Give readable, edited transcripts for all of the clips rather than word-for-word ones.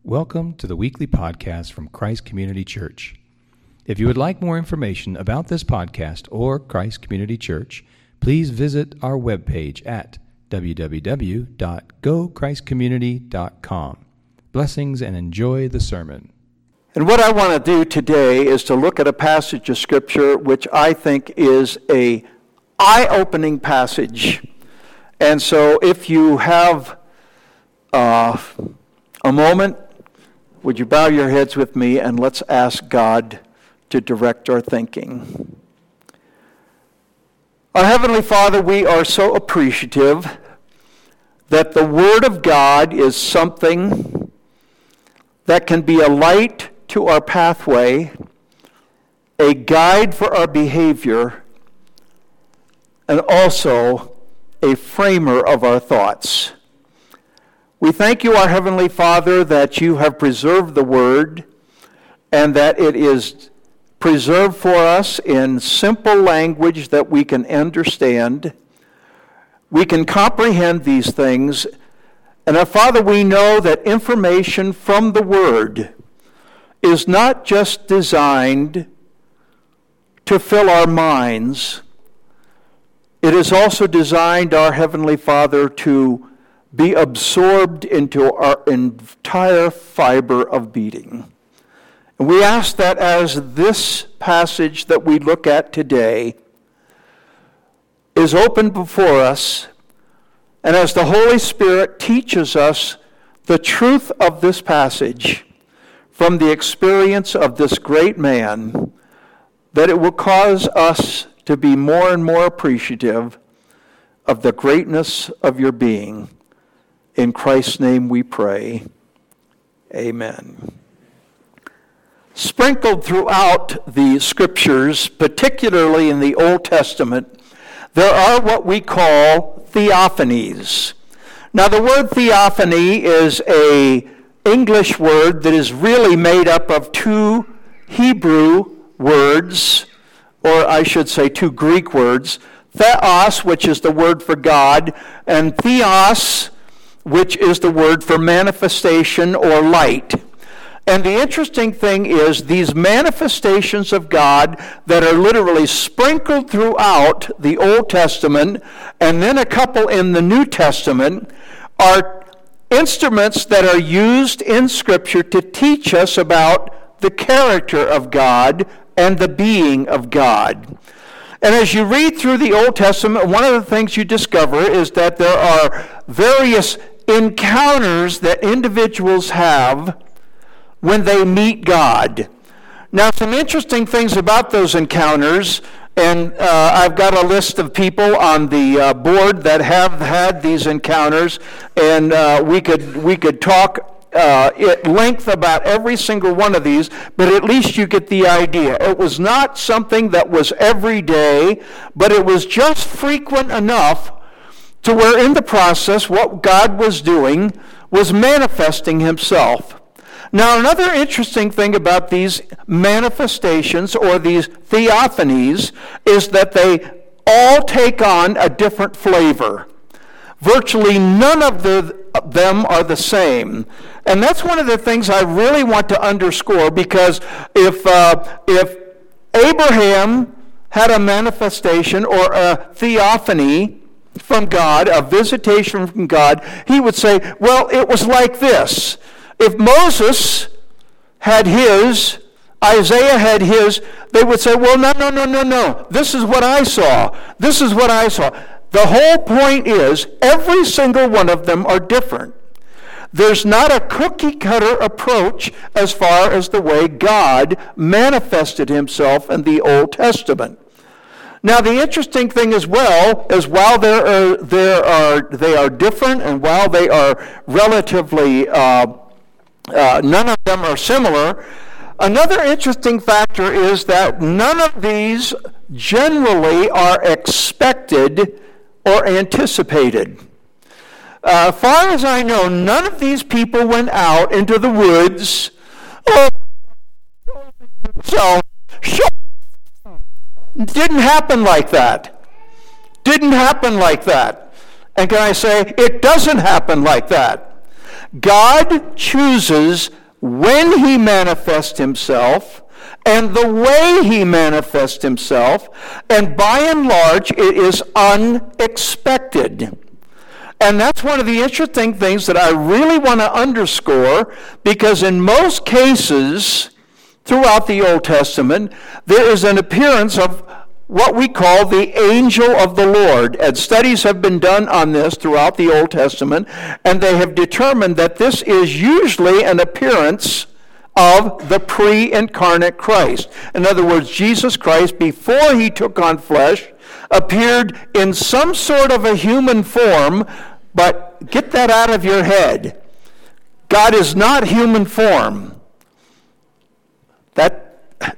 Welcome to the weekly podcast from Christ Community Church. If you would like more information about this podcast or Christ Community Church, please visit our webpage at www.gochristcommunity.com. Blessings and enjoy the sermon. And what I want to do today is to look at a passage of Scripture which I think is an eye-opening passage. And so if you have a moment, would you bow your heads with me and let's ask God to direct our thinking. Our Heavenly Father, we are so appreciative that the Word of God is something that can be a light to our pathway, a guide for our behavior, and also a framer of our thoughts. We thank you, our Heavenly Father, that you have preserved the Word and that it is preserved for us in simple language that we can understand. We can comprehend these things. And our Father, we know that information from the Word is not just designed to fill our minds. It is also designed, our Heavenly Father, to be absorbed into our entire fiber of being. And we ask that as this passage that we look at today is opened before us, and as the Holy Spirit teaches us the truth of this passage from the experience of this great man, that it will cause us to be more and more appreciative of the greatness of your being. In Christ's name we pray. Amen. Sprinkled throughout the Scriptures, particularly in the Old Testament, there are what we call theophanies. Now, the word theophany is an English word that is really made up of two Hebrew words, or I should say two Greek words, theos, which is the word for God, and theos, which is the word for manifestation or light. And the interesting thing is these manifestations of God that are literally sprinkled throughout the Old Testament and then a couple in the New Testament are instruments that are used in Scripture to teach us about the character of God and the being of God. And as you read through the Old Testament, one of the things you discover is that there are various encounters that individuals have when they meet God. Now, some interesting things about those encounters, and I've got a list of people on the board that have had these encounters, and we could talk at length about every single one of these, but at least you get the idea. It was not something that was every day, but it was just frequent enough to where in the process what God was doing was manifesting himself. Now, another interesting thing about these manifestations or these theophanies is that they all take on a different flavor. Virtually none of them are the same. And that's one of the things I really want to underscore, because if Abraham had a manifestation or a theophany from God, a visitation from God, he would say, well, it was like this. If Moses had his, Isaiah had his, they would say, well, no. This is what I saw. This is what I saw. The whole point is, every single one of them are different. There's not a cookie-cutter approach as far as the way God manifested himself in the Old Testament. Now, the interesting thing as well is while they are different, and while they are relatively none of them are similar, another interesting factor is that none of these generally are expected or anticipated. As far as I know, none of these people went out into the woods. Didn't happen like that. And can I say, it doesn't happen like that. God chooses when he manifests himself and the way he manifests himself, and by and large it is unexpected. And that's one of the interesting things that I really want to underscore, because in most cases throughout the Old Testament, there is an appearance of what we call the angel of the Lord. And studies have been done on this throughout the Old Testament, and they have determined that this is usually an appearance of the pre-incarnate Christ. In other words, Jesus Christ, before he took on flesh, appeared in some sort of a human form, but get that out of your head. God is not human form. That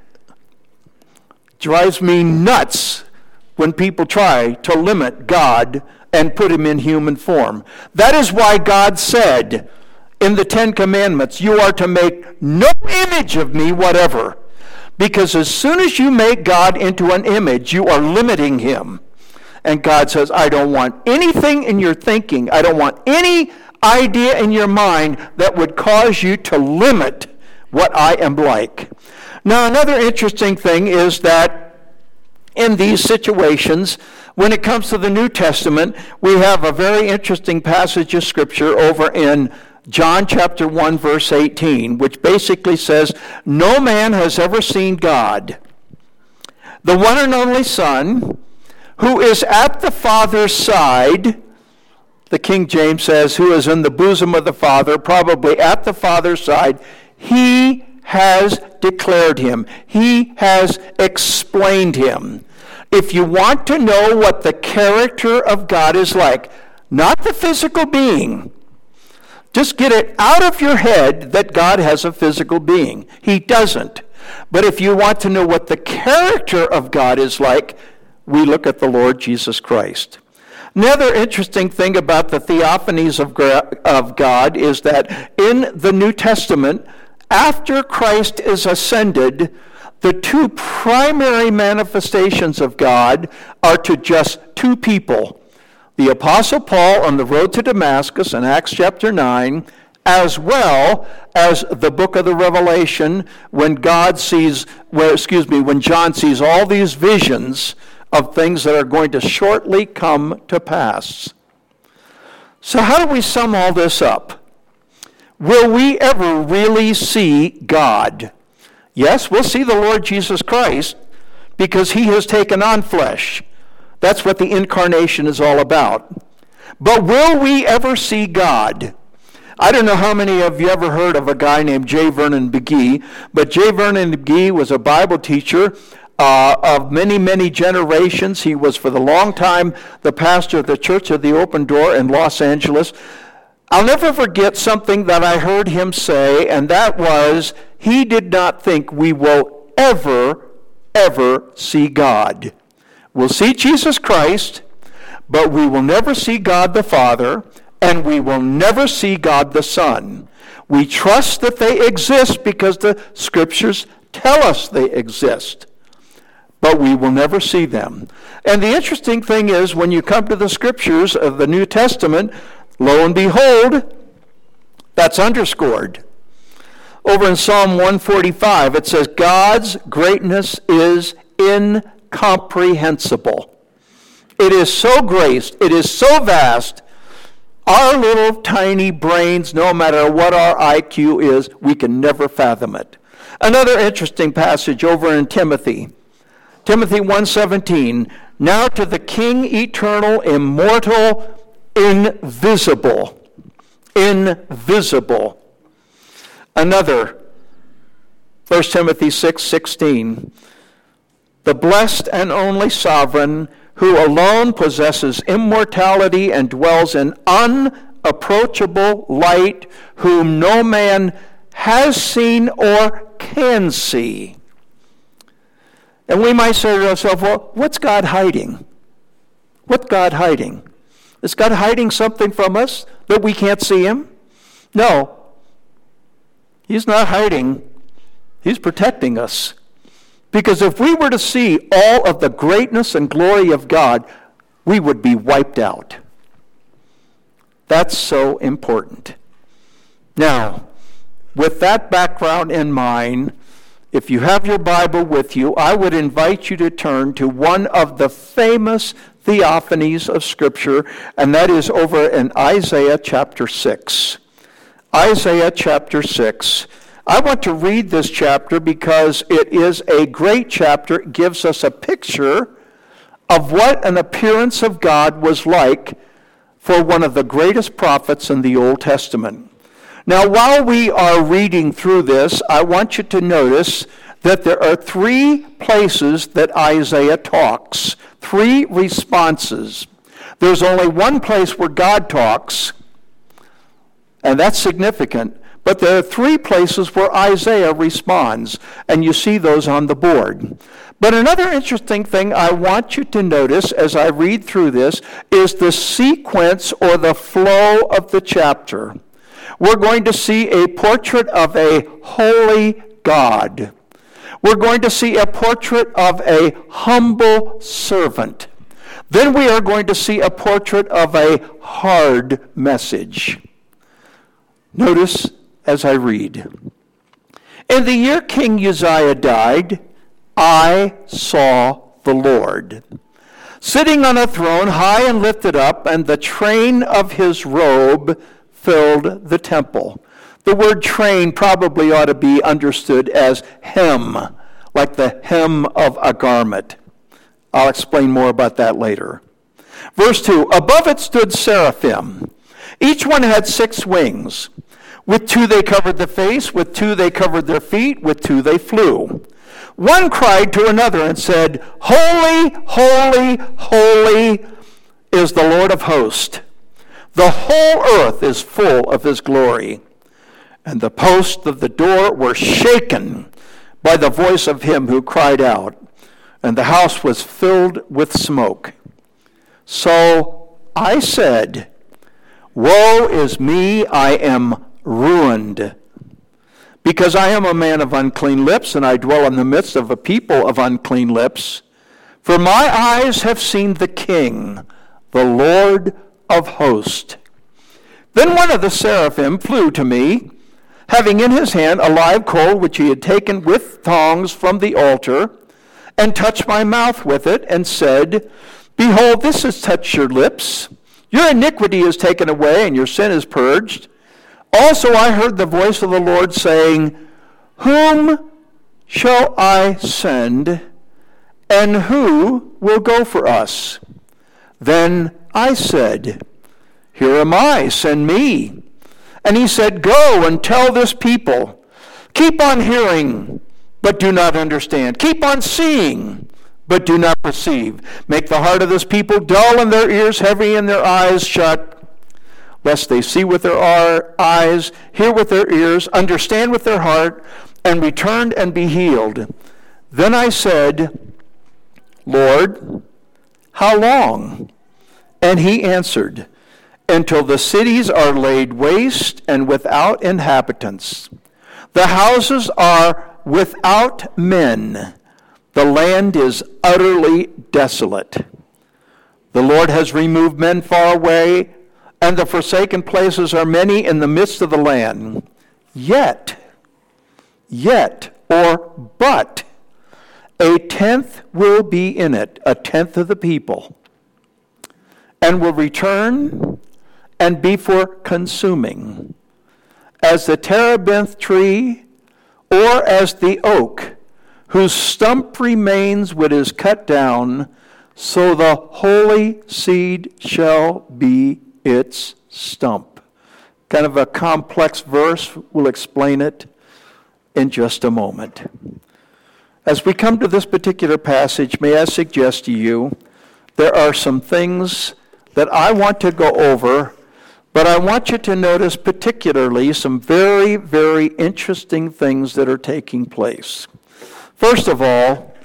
drives me nuts when people try to limit God and put him in human form. That is why God said in the Ten Commandments, you are to make no image of me whatever. Because as soon as you make God into an image, you are limiting him. And God says, I don't want anything in your thinking, I don't want any idea in your mind that would cause you to limit what I am like. Now, another interesting thing is that in these situations, when it comes to the New Testament, we have a very interesting passage of Scripture over in John chapter 1, verse 18, which basically says, no man has ever seen God. The one and only Son, who is at the Father's side, the King James says, who is in the bosom of the Father, probably at the Father's side, he has declared him. He has explained him. If you want to know what the character of God is like, not the physical being, just get it out of your head that God has a physical being. He doesn't. But if you want to know what the character of God is like, we look at the Lord Jesus Christ. Another interesting thing about the theophanies of God is that in the New Testament, after Christ is ascended, the two primary manifestations of God are to just two people. The Apostle Paul on the road to Damascus in Acts chapter 9, as well as the book of the Revelation when John sees all these visions of things that are going to shortly come to pass. So how do we sum all this up? Will we ever really see God? Yes, we'll see the Lord Jesus Christ because he has taken on flesh. That's what the incarnation is all about. But will we ever see God? I don't know how many of you ever heard of a guy named J. Vernon McGee, but J. Vernon McGee was a Bible teacher of many, many generations. He was for the long time the pastor of the Church of the Open Door in Los Angeles. I'll never forget something that I heard him say, and that was, he did not think we will ever see God. We'll see Jesus Christ, but we will never see God the Father, and we will never see God the Son. We trust that they exist because the Scriptures tell us they exist, but we will never see them. And the interesting thing is, when you come to the Scriptures of the New Testament, lo and behold, that's underscored. Over in Psalm 145, it says, God's greatness is incomprehensible. It is so great, it is so vast, our little tiny brains, no matter what our IQ is, we can never fathom it. Another interesting passage over in Timothy 1:17, now to the King eternal, immortal, invisible. Another, 1 Timothy 6:16, the blessed and only sovereign, who alone possesses immortality and dwells in unapproachable light, whom no man has seen or can see. And we might say to ourselves, well, what's God hiding? What's God hiding? Is God hiding something from us that we can't see him? No. He's not hiding. He's protecting us. Because if we were to see all of the greatness and glory of God, we would be wiped out. That's so important. Now, with that background in mind, if you have your Bible with you, I would invite you to turn to one of the famous theophanies of Scripture, and that is over in Isaiah chapter 6. Isaiah chapter 6. I want to read this chapter because it is a great chapter. It gives us a picture of what an appearance of God was like for one of the greatest prophets in the Old Testament. Now, while we are reading through this, I want you to notice that there are three places that Isaiah talks, three responses. There's only one place where God talks, and that's significant, but there are three places where Isaiah responds, and you see those on the board. But another interesting thing I want you to notice as I read through this is the sequence or the flow of the chapter. We're going to see a portrait of a holy God. We're going to see a portrait of a humble servant. Then we are going to see a portrait of a hard message. Notice as I read. In the year King Uzziah died, I saw the Lord, sitting on a throne high and lifted up, and the train of his robe filled the temple. The word train probably ought to be understood as hem, like the hem of a garment. I'll explain more about that later. Verse 2, above it stood seraphim. Each one had 6 wings. With 2 they covered the face, with 2 they covered their feet, with 2 they flew. One cried to another and said, Holy, holy, holy is the Lord of hosts. The whole earth is full of his glory. And the posts of the door were shaken by the voice of him who cried out, and the house was filled with smoke. So I said, Woe is me, I am ruined, because I am a man of unclean lips, and I dwell in the midst of a people of unclean lips. For my eyes have seen the King, the Lord of hosts. Then one of the seraphim flew to me, having in his hand a live coal which he had taken with tongs from the altar, and touched my mouth with it, and said, Behold, this has touched your lips. Your iniquity is taken away, and your sin is purged. Also I heard the voice of the Lord saying, Whom shall I send, and who will go for us? Then I said, Here am I, send me. And he said, Go and tell this people, keep on hearing, but do not understand. Keep on seeing, but do not perceive. Make the heart of this people dull and their ears heavy and their eyes shut, lest they see with their eyes, hear with their ears, understand with their heart, and return and be healed. Then I said, Lord, how long? And he answered, Until the cities are laid waste and without inhabitants. The houses are without men. The land is utterly desolate. The Lord has removed men far away, and the forsaken places are many in the midst of the land. Yet, but, a tenth will be in it, a tenth of the people, and will return and be for consuming, as the terebinth tree, or as the oak, whose stump remains when it is cut down, so the holy seed shall be its stump. Kind of a complex verse. We'll explain it in just a moment. As we come to this particular passage, may I suggest to you, there are some things that I want to go over, but I want you to notice particularly some very, very interesting things that are taking place. First of all,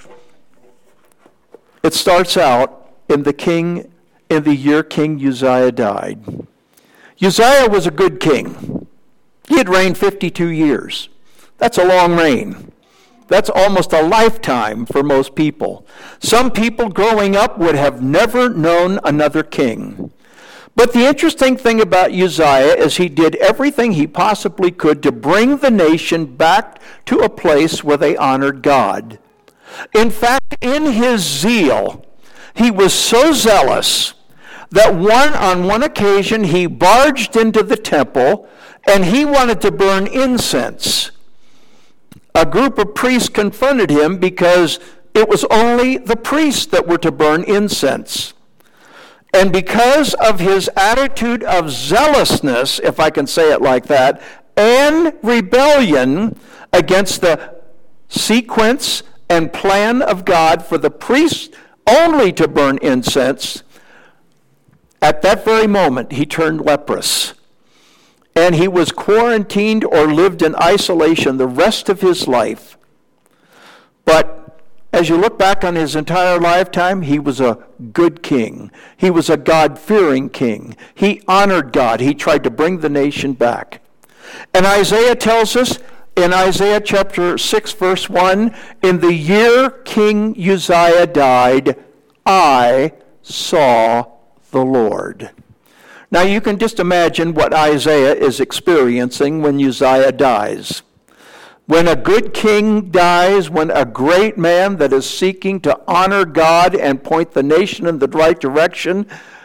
it starts out in the year King Uzziah died. Uzziah was a good king. He had reigned 52 years. That's a long reign. That's almost a lifetime for most people. Some people growing up would have never known another king. But the interesting thing about Uzziah is he did everything he possibly could to bring the nation back to a place where they honored God. In fact, in his zeal, he was so zealous that on one occasion he barged into the temple and he wanted to burn incense. A group of priests confronted him because it was only the priests that were to burn incense. And because of his attitude of zealousness, if I can say it like that, and rebellion against the sequence and plan of God for the priests only to burn incense, at that very moment he turned leprous. And he was quarantined or lived in isolation the rest of his life. But as you look back on his entire lifetime, he was a good king. He was a God-fearing king. He honored God. He tried to bring the nation back. And Isaiah tells us in Isaiah chapter 6, verse 1, in the year King Uzziah died, I saw the Lord. Now you can just imagine what Isaiah is experiencing when Uzziah dies. When a good king dies, when a great man that is seeking to honor God and point the nation in the right direction,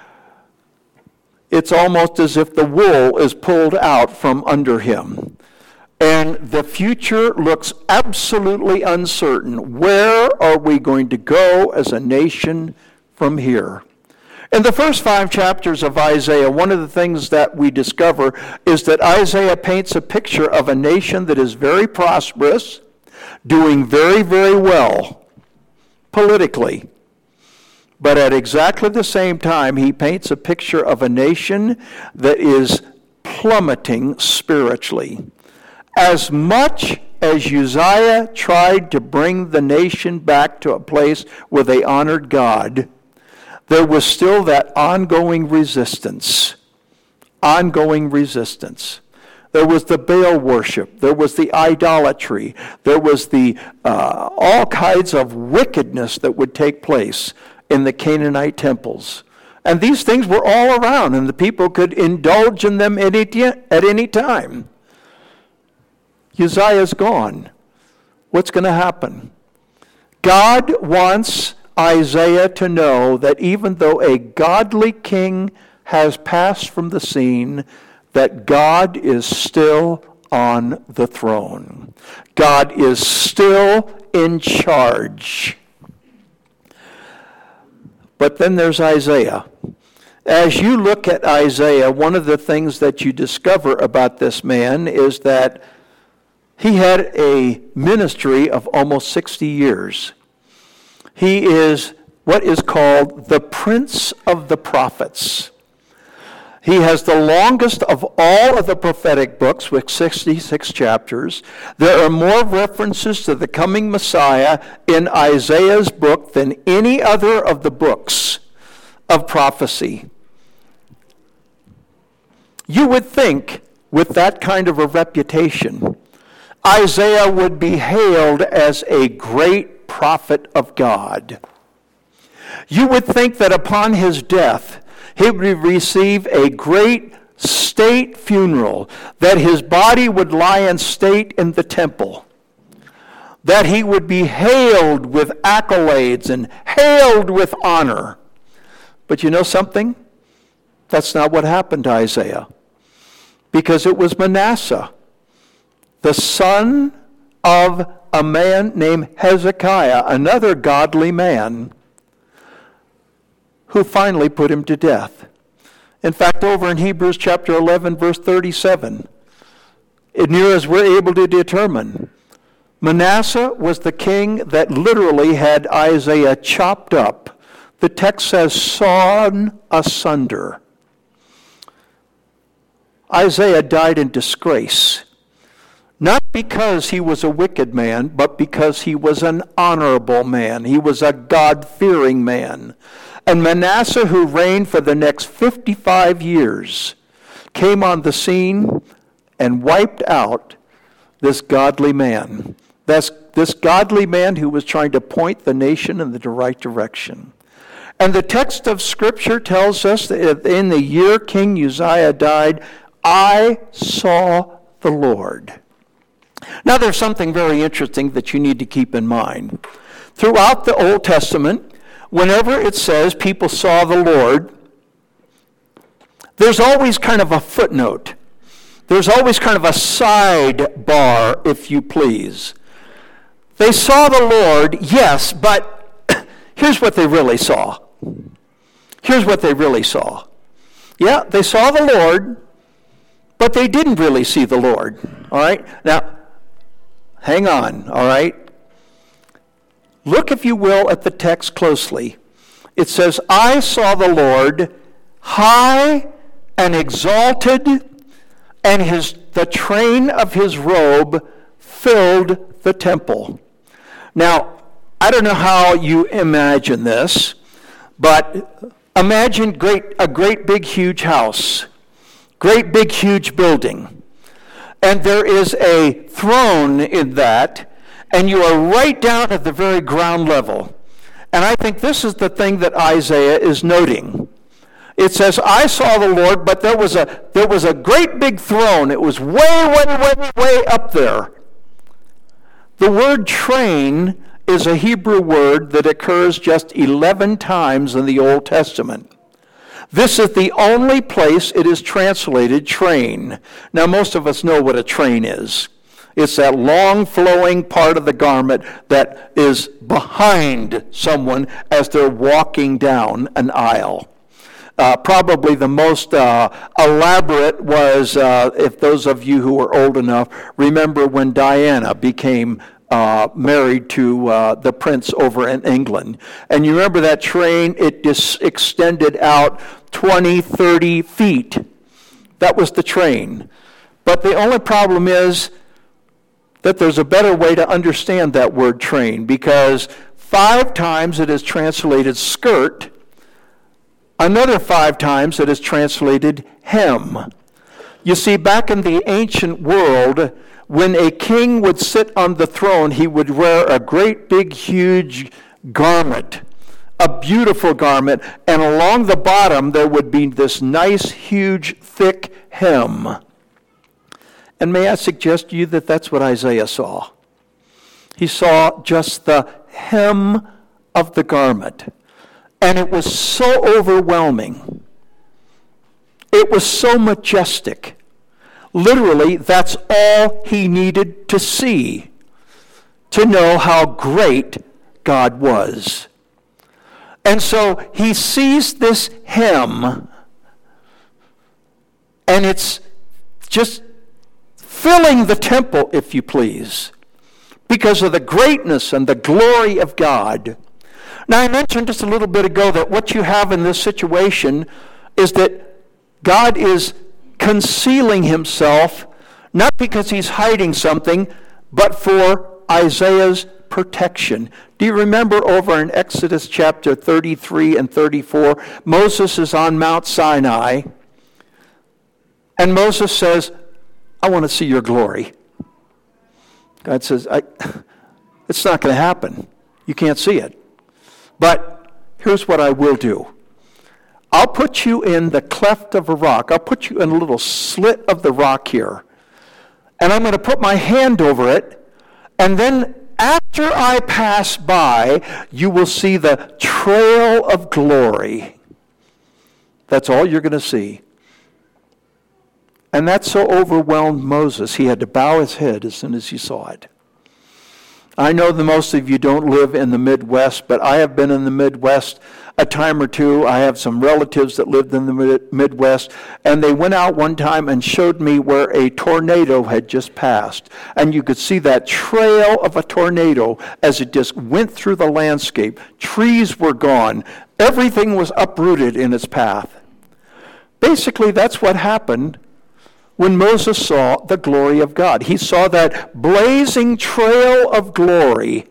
it's almost as if the wool is pulled out from under him. And the future looks absolutely uncertain. Where are we going to go as a nation from here? In the first 5 chapters of Isaiah, one of the things that we discover is that Isaiah paints a picture of a nation that is very prosperous, doing very, very well politically. But at exactly the same time, he paints a picture of a nation that is plummeting spiritually. As much as Uzziah tried to bring the nation back to a place where they honored God, there was still that ongoing resistance. Ongoing resistance. There was the Baal worship. There was the idolatry. There was the all kinds of wickedness that would take place in the Canaanite temples. And these things were all around, and the people could indulge in them at any time. Uzziah's gone. What's going to happen? God wants Isaiah to know that even though a godly king has passed from the scene, that God is still on the throne. God is still in charge. But then there's Isaiah. As you look at Isaiah, one of the things that you discover about this man is that he had a ministry of almost 60 years. He is what is called the Prince of the Prophets. He has the longest of all of the prophetic books with 66 chapters. There are more references to the coming Messiah in Isaiah's book than any other of the books of prophecy. You would think, with that kind of a reputation, Isaiah would be hailed as a great prophet of God. You would think that upon his death, he would receive a great state funeral, that his body would lie in state in the temple, that he would be hailed with accolades and hailed with honor. But you know something? That's not what happened to Isaiah. Because it was Manasseh, the son of a man named Hezekiah, another godly man, who finally put him to death. In fact, over in Hebrews chapter 11, verse 37, near as we're able to determine, Manasseh was the king that literally had Isaiah chopped up. The text says, sawn asunder. Isaiah died in disgrace. Not because he was a wicked man, but because he was an honorable man. He was a God-fearing man. And Manasseh, who reigned for the next 55 years, came on the scene and wiped out this godly man. This godly man who was trying to point the nation in the right direction. And the text of Scripture tells us that in the year King Uzziah died, I saw the Lord. Now there's something very interesting that you need to keep in mind. Throughout the Old Testament, whenever it says people saw the Lord, there's always kind of a footnote. There's always kind of a sidebar, if you please. They saw the Lord, yes, but here's what they really saw. Here's what they really saw. Yeah, they saw the Lord, but they didn't really see the Lord. All right? Now, hang on, all right? Look, if you will, at the text closely. It says, I saw the Lord high and exalted, and the train of his robe filled the temple. Now, I don't know how you imagine this, but imagine a great big huge house, great big huge building, and there is a throne in that, and you are right down at the very ground level. And I think this is the thing that Isaiah is noting. It says, I saw the Lord, but there was a great big throne. It was way up there. The word train is a Hebrew word that occurs just 11 times in the Old Testament. This is the only place it is translated train. Now, most of us know what a train is. It's that long flowing part of the garment that is behind someone as they're walking down an aisle. Probably the most elaborate was, if those of you who are old enough remember when Diana became married to the prince over in England. And you remember that train, it just extended out 20, 30 feet. That was the train. But the only problem is that there's a better way to understand that word train, because 5 times it is translated skirt, another 5 times it is translated hem. You see, back in the ancient world, when a king would sit on the throne, he would wear a great big huge garment, a beautiful garment, and along the bottom there would be this nice huge thick hem. And may I suggest to you that that's what Isaiah saw. He saw just the hem of the garment. And it was so overwhelming. It was so majestic. Literally, that's all he needed to see to know how great God was. And so he sees this hem, and it's just filling the temple, if you please, because of the greatness and the glory of God. Now, I mentioned just a little bit ago that what you have in this situation is that God is concealing himself, not because he's hiding something, but for Isaiah's protection. Do you remember over in Exodus chapter 33 and 34, Moses is on Mount Sinai, and Moses says, I want to see your glory. God says, it's not going to happen. You can't see it. But here's what I will do. I'll put you in the cleft of a rock. I'll put you in a little slit of the rock here. And I'm going to put my hand over it. And then after I pass by, you will see the trail of glory. That's all you're going to see. And that so overwhelmed Moses, he had to bow his head as soon as he saw it. I know that most of you don't live in the Midwest, but I have been in the Midwest a time or two. I have some relatives that lived in the Midwest, and they went out one time and showed me where a tornado had just passed. And you could see that trail of a tornado as it just went through the landscape. Trees were gone. Everything was uprooted in its path. Basically, that's what happened when Moses saw the glory of God. He saw that blazing trail of glory.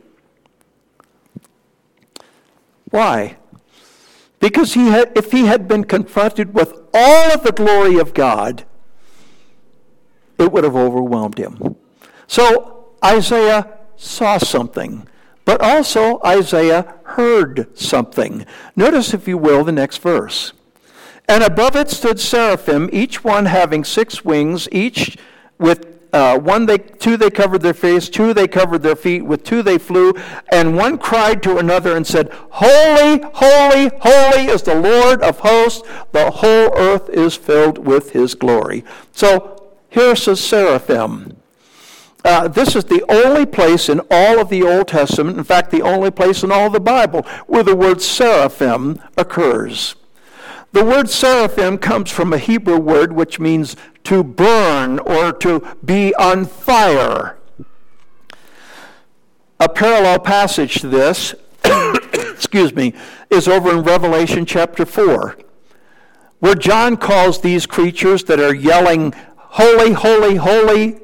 Why? Because if he had been confronted with all of the glory of God, it would have overwhelmed him. So Isaiah saw something, but also Isaiah heard something. Notice, if you will, the next verse. And above it stood seraphim, each one having 6 wings, each with two they covered their face, 2 they covered their feet, with 2 they flew, and one cried to another and said, Holy, holy, holy is the Lord of hosts, the whole earth is filled with his glory. So here's the seraphim. This is the only place in all of the Old Testament, in fact the only place in all of the Bible, where the word seraphim occurs. The word seraphim comes from a Hebrew word which means to burn or to be on fire. A parallel passage to this, is over in Revelation chapter 4, where John calls these creatures that are yelling, Holy, holy, holy,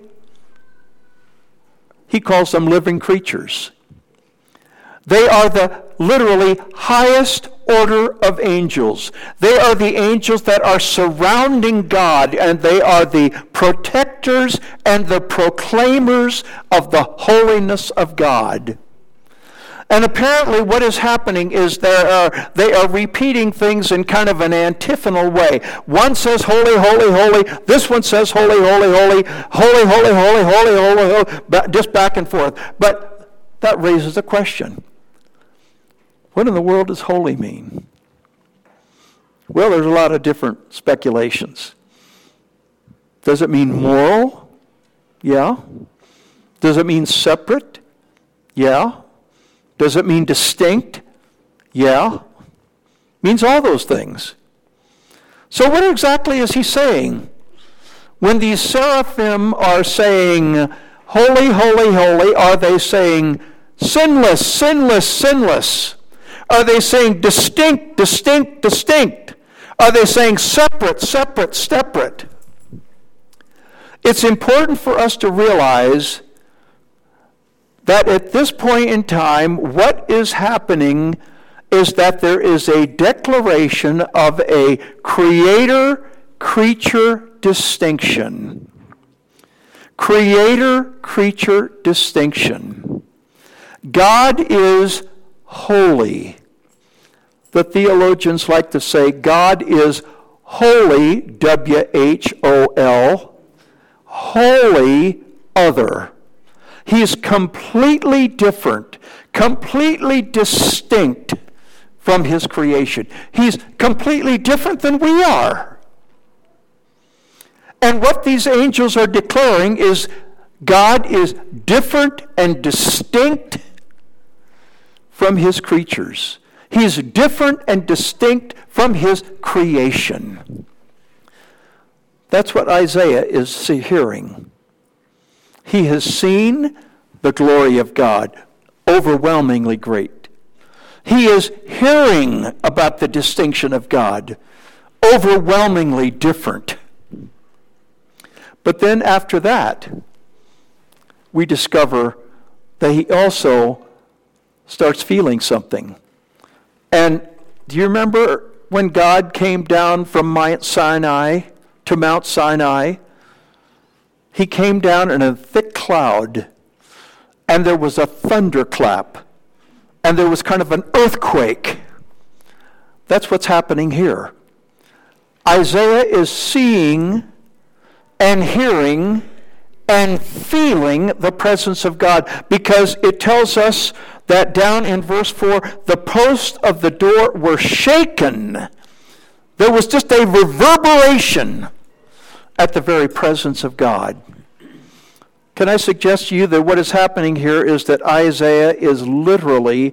he calls them living creatures. They are the literally highest order of angels. They are the angels that are surrounding God, and they are the protectors and the proclaimers of the holiness of God. And apparently what is happening is they are repeating things in kind of an antiphonal way. One says, holy, holy, holy. This one says, holy, holy, holy, holy, holy, holy, holy, holy, holy, just back and forth. But that raises a question. What in the world does holy mean? Well, there's a lot of different speculations. Does it mean moral? Yeah. Does it mean separate? Yeah. Does it mean distinct? Yeah. Means all those things. So what exactly is he saying? When these seraphim are saying, holy, holy, holy, are they saying sinless, sinless, sinless? Are they saying distinct, distinct, distinct? Are they saying separate, separate, separate? It's important for us to realize that at this point in time, what is happening is that there is a declaration of a creator-creature distinction. Creator-creature distinction. God is holy. The theologians like to say God is holy, W-H-O-L, holy other. He's completely different, completely distinct from his creation. He's completely different than we are. And what these angels are declaring is God is different and distinct from his creatures. He's different and distinct from his creation. That's what Isaiah is hearing. He has seen the glory of God, overwhelmingly great. He is hearing about the distinction of God, overwhelmingly different. But then after that, we discover that he also starts feeling something. And do you remember when God came down from Mount Sinai to Mount Sinai? He came down in a thick cloud, and there was a thunderclap, and there was kind of an earthquake. That's what's happening here. Isaiah is seeing and hearing and feeling the presence of God, because it tells us that down in verse 4, the posts of the door were shaken. There was just a reverberation at the very presence of God. Can I suggest to you that what is happening here is that Isaiah is literally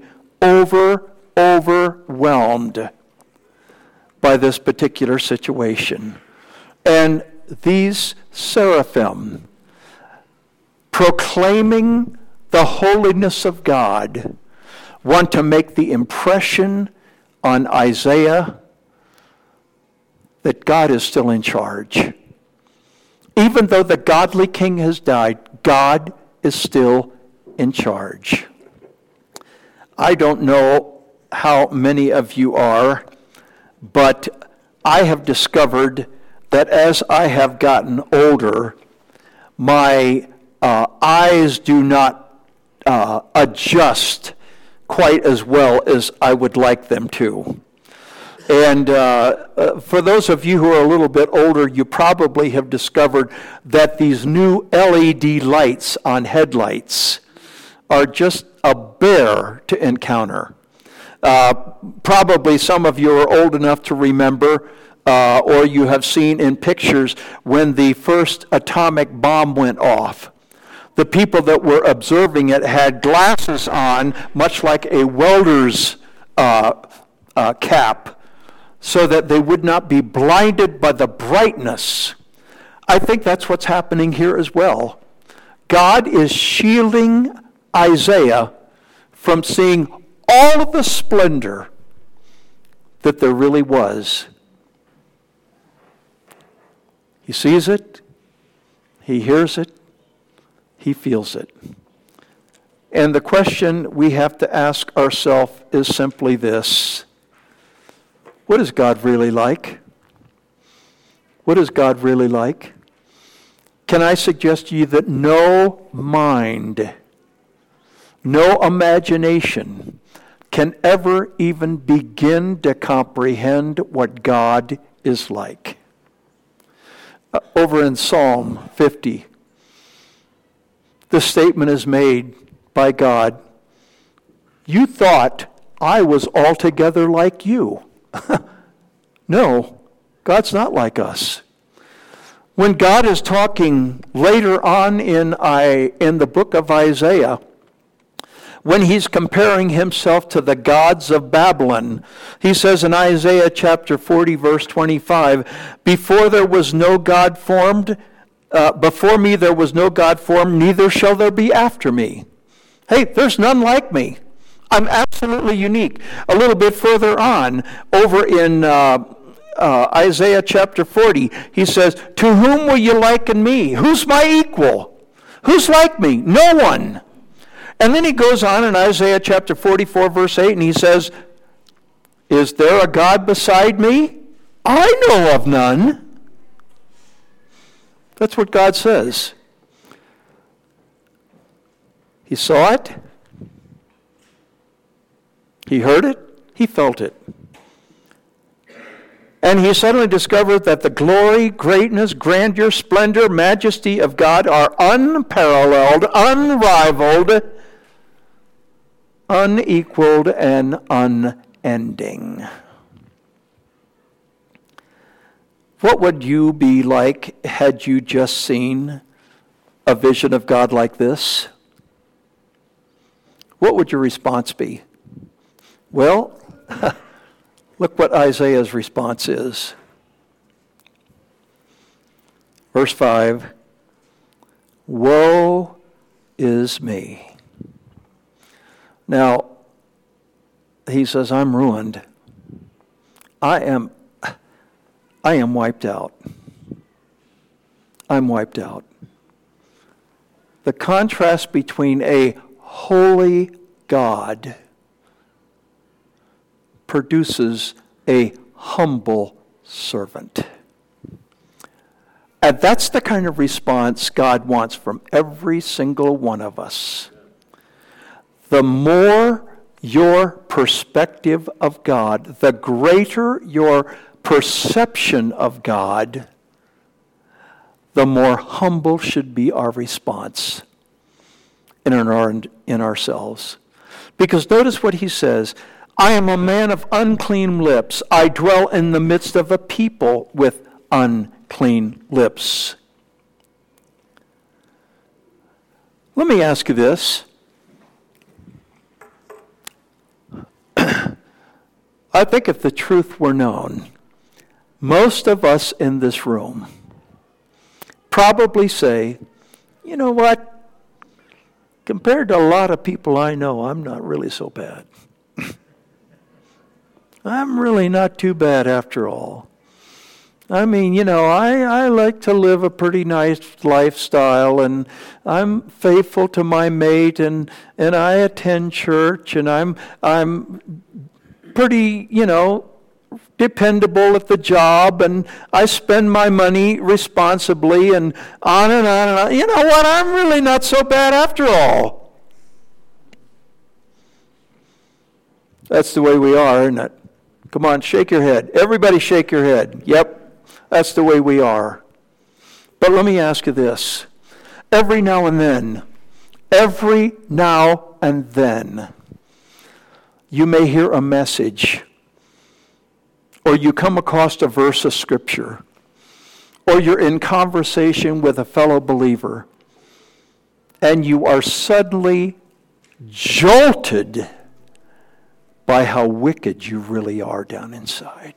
overwhelmed by this particular situation. And these seraphim, proclaiming the holiness of God, want to make the impression on Isaiah that God is still in charge. Even though the godly king has died, God is still in charge. I don't know how many of you are, but I have discovered that as I have gotten older, my eyes do not adjust quite as well as I would like them to. And for those of you who are a little bit older, you probably have discovered that these new LED lights on headlights are just a bear to encounter. Probably some of you are old enough to remember, or you have seen in pictures when the first atomic bomb went off. The people that were observing it had glasses on, much like a welder's cap, so that they would not be blinded by the brightness. I think that's what's happening here as well. God is shielding Isaiah from seeing all of the splendor that there really was. He sees it, he hears it, he feels it. And the question we have to ask ourselves is simply this: what is God really like? What is God really like? Can I suggest to you that no mind, no imagination can ever even begin to comprehend what God is like? Over in Psalm 50, the statement is made by God, "You thought I was altogether like you." No, God's not like us. When God is talking later on in the book of Isaiah, when he's comparing himself to the gods of Babylon, he says in Isaiah chapter 40, verse 25, "Before there was no God formed, before me there was no God formed, neither shall there be after me." Hey, there's none like me. I'm absolutely unique. A little bit further on, over in Isaiah chapter 40, he says, "To whom will you liken me? Who's my equal? Who's like me? No one." And then he goes on in Isaiah chapter 44, verse 8, and he says, "Is there a God beside me? I know of none." That's what God says. He saw it. He heard it. He felt it. And he suddenly discovered that the glory, greatness, grandeur, splendor, majesty of God are unparalleled, unrivaled, unequaled, and unending. What would you be like had you just seen a vision of God like this? What would your response be? Well, look what Isaiah's response is. Verse 5, "Woe is me." Now, he says, "I'm ruined. I am wiped out. I'm wiped out." The contrast between a holy God produces a humble servant. And that's the kind of response God wants from every single one of us. The more your perspective of God, the greater your perception of God, the more humble should be our response in ourselves. Because notice what he says, "I am a man of unclean lips. I dwell in the midst of a people with unclean lips." Let me ask you this. I think if the truth were known, most of us in this room probably say, "You know what? Compared to a lot of people I know, I'm not really so bad. I'm really not too bad after all. I mean, I like to live a pretty nice lifestyle, and I'm faithful to my mate, and I attend church, and I'm pretty, dependable at the job, and I spend my money responsibly," and on and on and on. You know what? I'm really not so bad after all. That's the way we are, isn't it? Come on, shake your head. Everybody shake your head. Yep, that's the way we are. But let me ask you this. Every now and then, you may hear a message, or you come across a verse of Scripture, or you're in conversation with a fellow believer, and you are suddenly jolted by how wicked you really are down inside.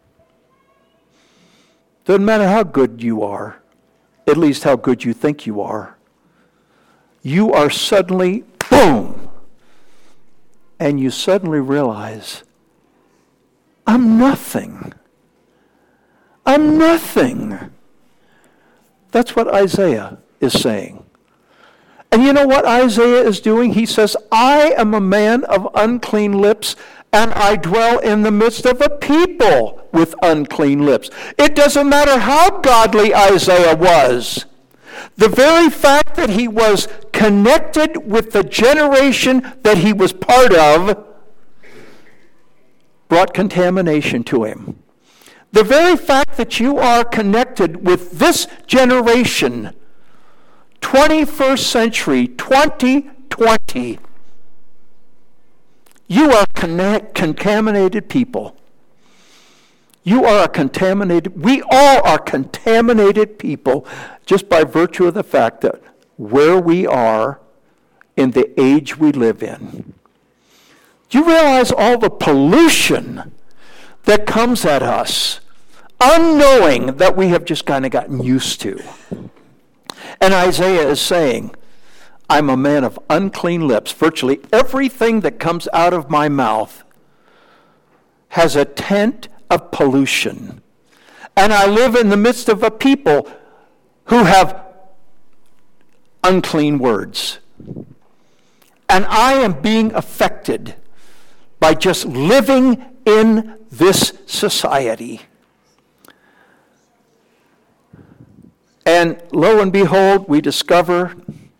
Doesn't matter how good you are, at least how good you think you are. You are suddenly, boom, and you suddenly realize, I'm nothing. I'm nothing. That's what Isaiah is saying. And you know what Isaiah is doing? He says, I am a man of unclean lips, and I dwell in the midst of a people with unclean lips. It doesn't matter how godly Isaiah was. The very fact that he was connected with the generation that he was part of brought contamination to him. The very fact that you are connected with this generation, 21st century, 2020, you are contaminated people. We all are contaminated people just by virtue of the fact that where we are in the age we live in. Do you realize all the pollution that comes at us, unknowing that we have just kind of gotten used to? And Isaiah is saying, I'm a man of unclean lips. Virtually everything that comes out of my mouth has a tint of pollution. And I live in the midst of a people who have unclean words. And I am being affected by just living in this society. And lo and behold, we discover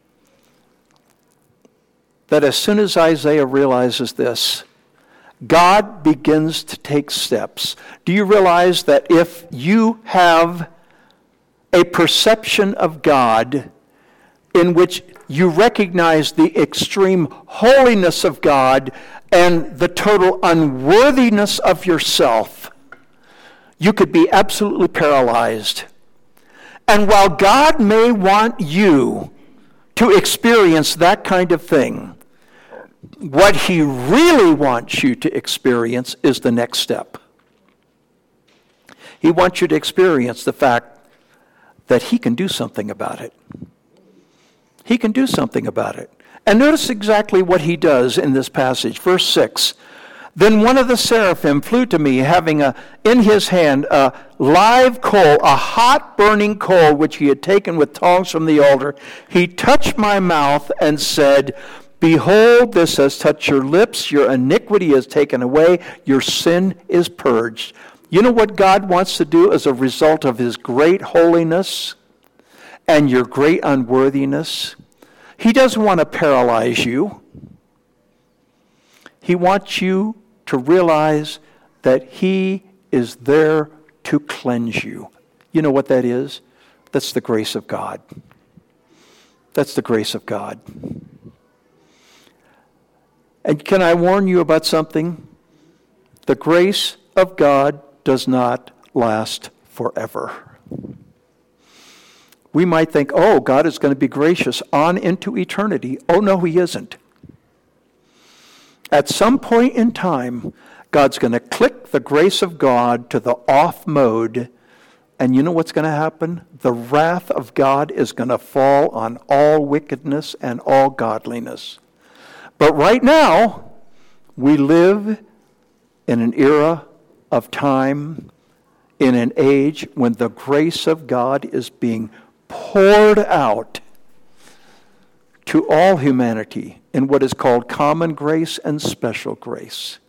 that as soon as Isaiah realizes this, God begins to take steps. Do you realize that if you have a perception of God in which you recognize the extreme holiness of God and the total unworthiness of yourself, you could be absolutely paralyzed. And while God may want you to experience that kind of thing, what he really wants you to experience is the next step. He wants you to experience the fact that he can do something about it. He can do something about it. And notice exactly what he does in this passage. Verse 6. Then one of the seraphim flew to me, having in his hand a live coal, a hot burning coal, which he had taken with tongs from the altar. He touched my mouth and said, Behold, this has touched your lips, your iniquity is taken away, your sin is purged. You know what God wants to do as a result of his great holiness and your great unworthiness? He doesn't want to paralyze you. He wants you to realize that he is there to cleanse you. You know what that is? That's the grace of God. That's the grace of God. And can I warn you about something? The grace of God does not last forever. We might think, oh, God is going to be gracious on into eternity. Oh, no, he isn't. At some point in time, God's going to click the grace of God to the off mode, and you know what's going to happen? The wrath of God is going to fall on all wickedness and all godliness. But right now, we live in an era of time, in an age when the grace of God is being poured out to all humanity in what is called common grace and special grace.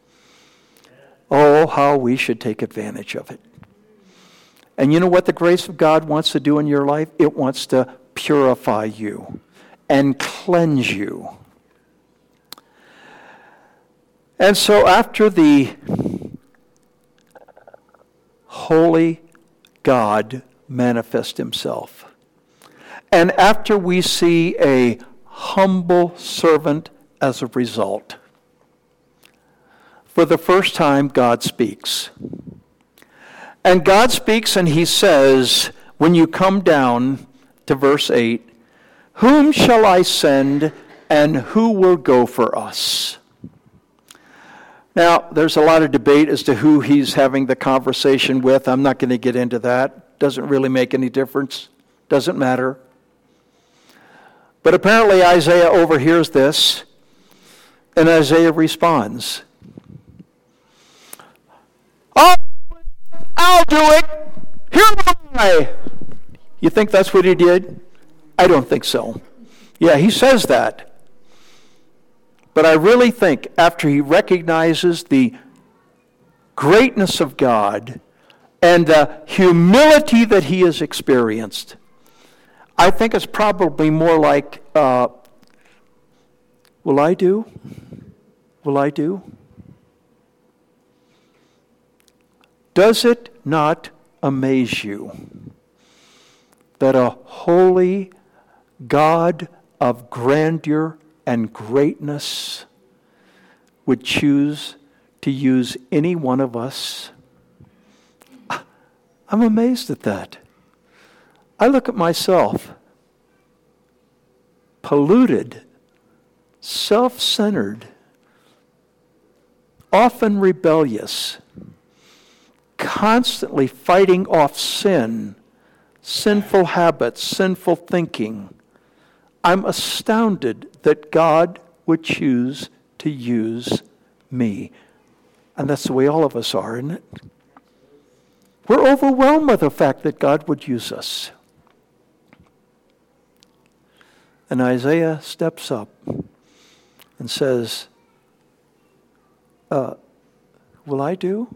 Oh, how we should take advantage of it. And you know what the grace of God wants to do in your life? It wants to purify you and cleanse you. And so after the holy God manifest himself, and after we see a humble servant as a result, for the first time God speaks. And God speaks and he says, when you come down to verse 8, "Whom shall I send and who will go for us?" Now, there's a lot of debate as to who he's having the conversation with. I'm not going to get into that. Doesn't really make any difference. Doesn't matter. But apparently Isaiah overhears this, and Isaiah responds, I'll do it. Here am I. You think that's what he did? I don't think so. Yeah, he says that. But I really think after he recognizes the greatness of God and the humility that he has experienced, I think it's probably more like, will I do? Will I do? Does it not amaze you that a holy God of grandeur and greatness would choose to use any one of us? I'm amazed at that. I look at myself, polluted, self-centered, often rebellious, constantly fighting off sin, sinful habits, sinful thinking. I'm astounded that God would choose to use me. And that's the way all of us are, isn't it? We're overwhelmed by the fact that God would use us. And Isaiah steps up and says, will I do?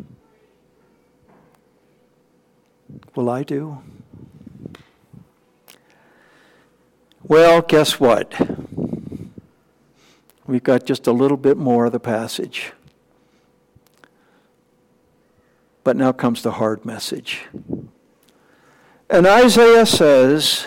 Will I do? Well, guess what? We've got just a little bit more of the passage. But now comes the hard message. And Isaiah says,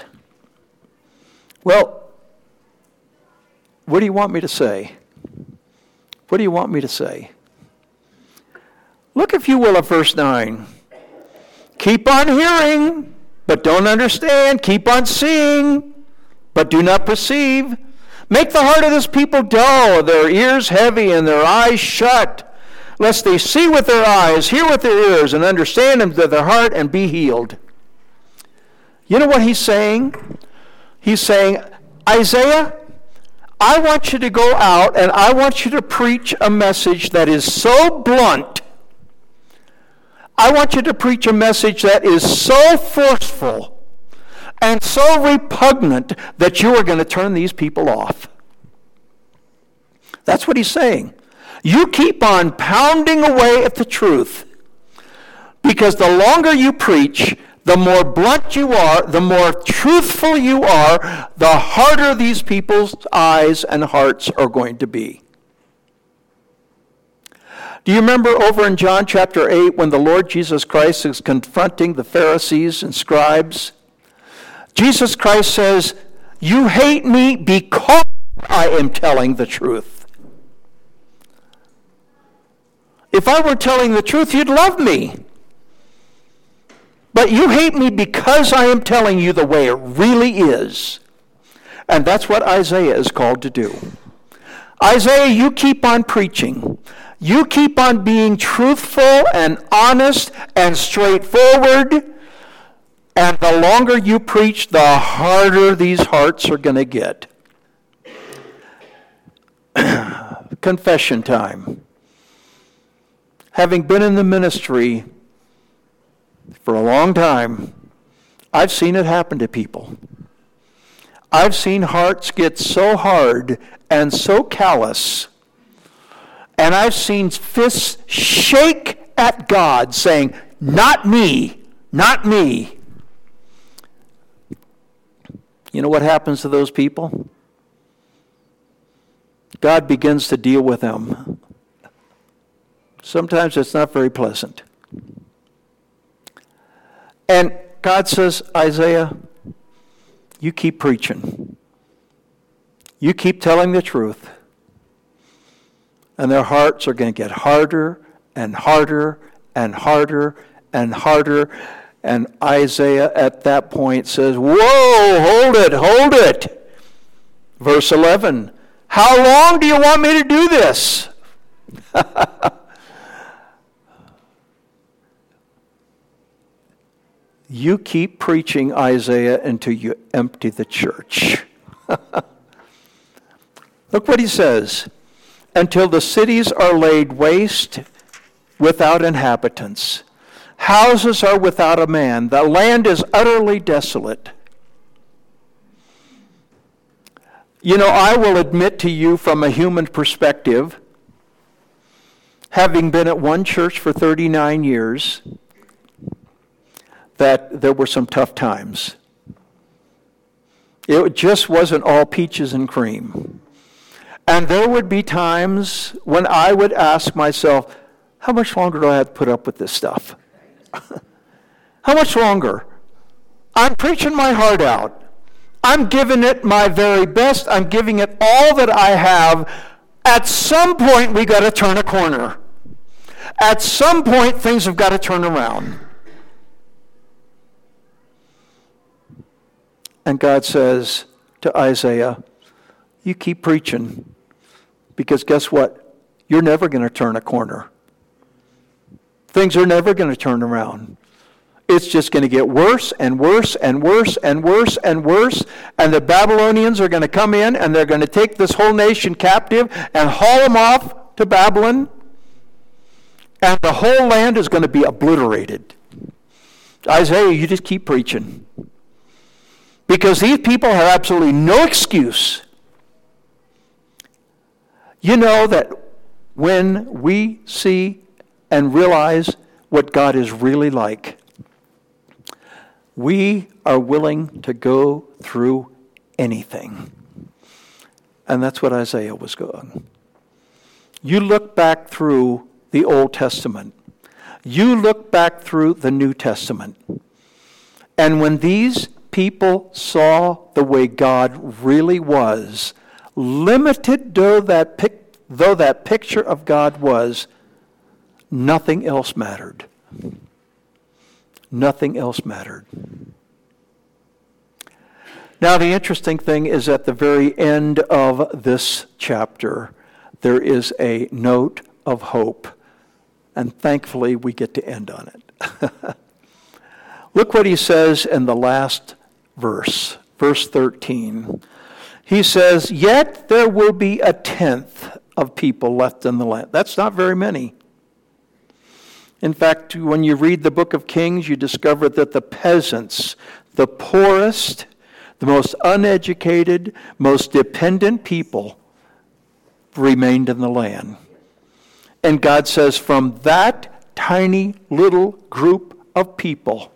well, what do you want me to say? What do you want me to say? Look, if you will, at verse 9. Keep on hearing, but don't understand. Keep on seeing, but do not perceive. Make the heart of this people dull, their ears heavy, and their eyes shut, lest they see with their eyes, hear with their ears, and understand them to their heart, and be healed. You know what he's saying? He's saying, Isaiah, I want you to go out, and I want you to preach a message that is so blunt. I want you to preach a message that is so forceful and so repugnant that you are going to turn these people off. That's what he's saying. You keep on pounding away at the truth, because the longer you preach, the more blunt you are, the more truthful you are, the harder these people's eyes and hearts are going to be. Do you remember over in John chapter 8 when the Lord Jesus Christ is confronting the Pharisees and scribes? Jesus Christ says, you hate me because I am telling the truth. If I were telling the truth, you'd love me. But you hate me because I am telling you the way it really is. And that's what Isaiah is called to do. Isaiah, you keep on preaching. You keep on being truthful and honest and straightforward. And the longer you preach, the harder these hearts are going to get. Confession time. Having been in the ministry for a long time, I've seen it happen to people. I've seen hearts get so hard and so callous, and I've seen fists shake at God saying, not me, not me. You know what happens to those people? God begins to deal with them Sometimes it's not very pleasant. And God says, Isaiah, you keep preaching. You keep telling the truth. And their hearts are going to get harder and harder and harder and harder. And Isaiah at that point says, whoa, hold it. Verse 11, how long do you want me to do this? You keep preaching, Isaiah, until you empty the church. Look what he says. Until the cities are laid waste without inhabitants. Houses are without a man. The land is utterly desolate. You know, I will admit to you from a human perspective, having been at one church for 39 years, that there were some tough times. It just wasn't all peaches and cream. And there would be times when I would ask myself, how much longer do I have to put up with this stuff? How much longer? I'm preaching my heart out. I'm giving it my very best. I'm giving it all that I have. At some point, we got to turn a corner. At some point, things have got to turn around. And God says to Isaiah, you keep preaching, because guess what? You're never going to turn a corner. Things are never going to turn around. It's just going to get worse and worse and worse and worse and worse. And the Babylonians are going to come in and they're going to take this whole nation captive and haul them off to Babylon. And the whole land is going to be obliterated. Isaiah, you just keep preaching. Because these people have absolutely no excuse. You know that when we see and realize what God is really like, we are willing to go through anything. And that's what Isaiah was going. You look back through the Old Testament. You look back through the New Testament. And when these people saw the way God really was, limited though that picture of God was, nothing else mattered. Nothing else mattered. Now, the interesting thing is at the very end of this chapter, there is a note of hope. And thankfully, we get to end on it. Look what he says in the last verse, verse 13. He says, yet there will be 1/10 of people left in the land. That's not very many. In fact, when you read the book of Kings, you discover that the peasants, the poorest, the most uneducated, most dependent people remained in the land. And God says, from that tiny little group of people,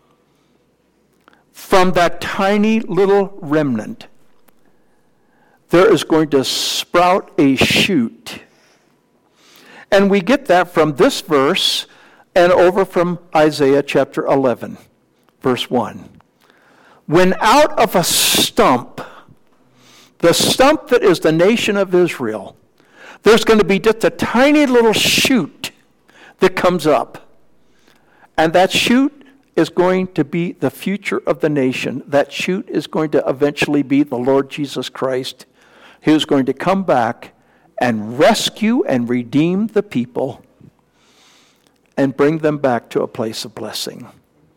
from that tiny little remnant, there is going to sprout a shoot. And we get that from this verse and over from Isaiah chapter 11, verse 1. When out of a stump, the stump that is the nation of Israel, there's going to be just a tiny little shoot that comes up. And that shoot is going to be the future of the nation. That shoot is going to eventually be the Lord Jesus Christ, who is going to come back and rescue and redeem the people and bring them back to a place of blessing.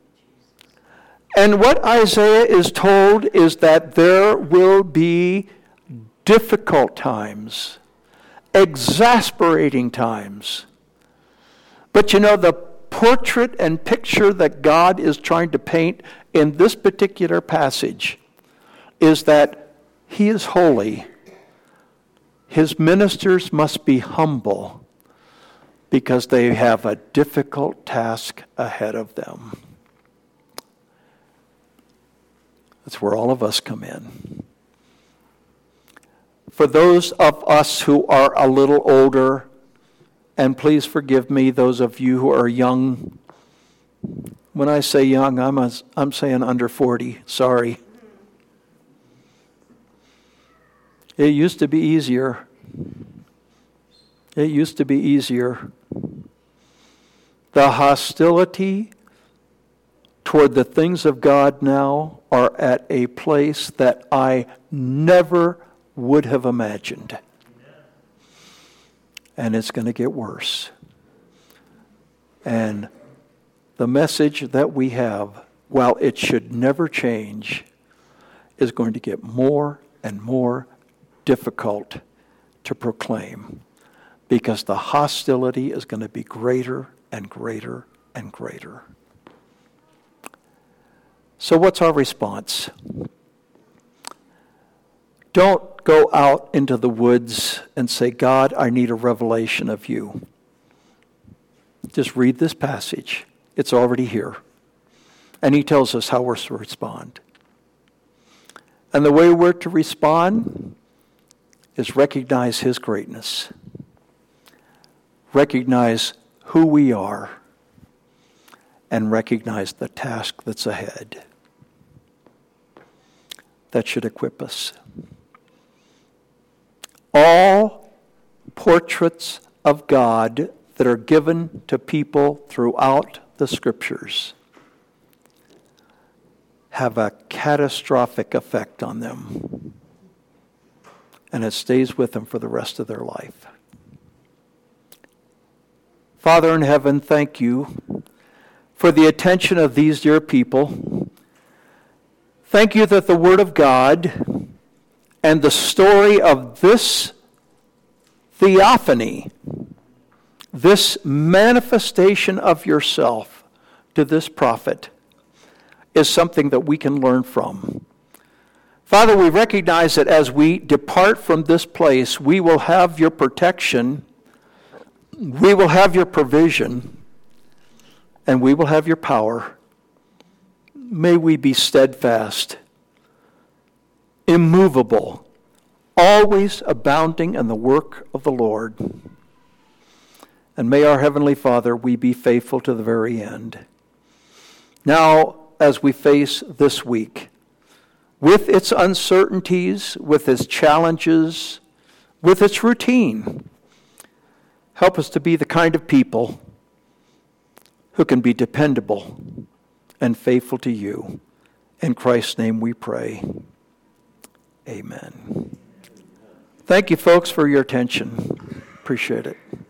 And what Isaiah is told is that there will be difficult times, exasperating times. But you know, the portrait and picture that God is trying to paint in this particular passage is that He is holy. His ministers must be humble because they have a difficult task ahead of them. That's where all of us come in. For those of us who are a little older And please forgive me, those of you who are young. When I say young, I'm saying under 40. Sorry. It used to be easier. It used to be easier. The hostility toward the things of God now are at a place that I never would have imagined. And it's going to get worse. And the message that we have, while it should never change, is going to get more and more difficult to proclaim, because the hostility is going to be greater and greater and greater. So what's our response? Don't go out into the woods and say, God, I need a revelation of you. Just read this passage. It's already here. And he tells us how we're to respond. And the way we're to respond is recognize his greatness. Recognize who we are. And recognize the task that's ahead. That should equip us. All portraits of God that are given to people throughout the Scriptures have a catastrophic effect on them. And it stays with them for the rest of their life. Father in heaven, thank you for the attention of these dear people. Thank you that the Word of God and the story of this theophany, this manifestation of yourself to this prophet, is something that we can learn from. Father, we recognize that as we depart from this place, we will have your protection, we will have your provision, and we will have your power. May we be steadfast, immovable, always abounding in the work of the Lord. And may our Heavenly Father, we be faithful to the very end. Now, as we face this week, with its uncertainties, with its challenges, with its routine, help us to be the kind of people who can be dependable and faithful to you. In Christ's name we pray. Amen. Thank you, folks, for your attention. Appreciate it.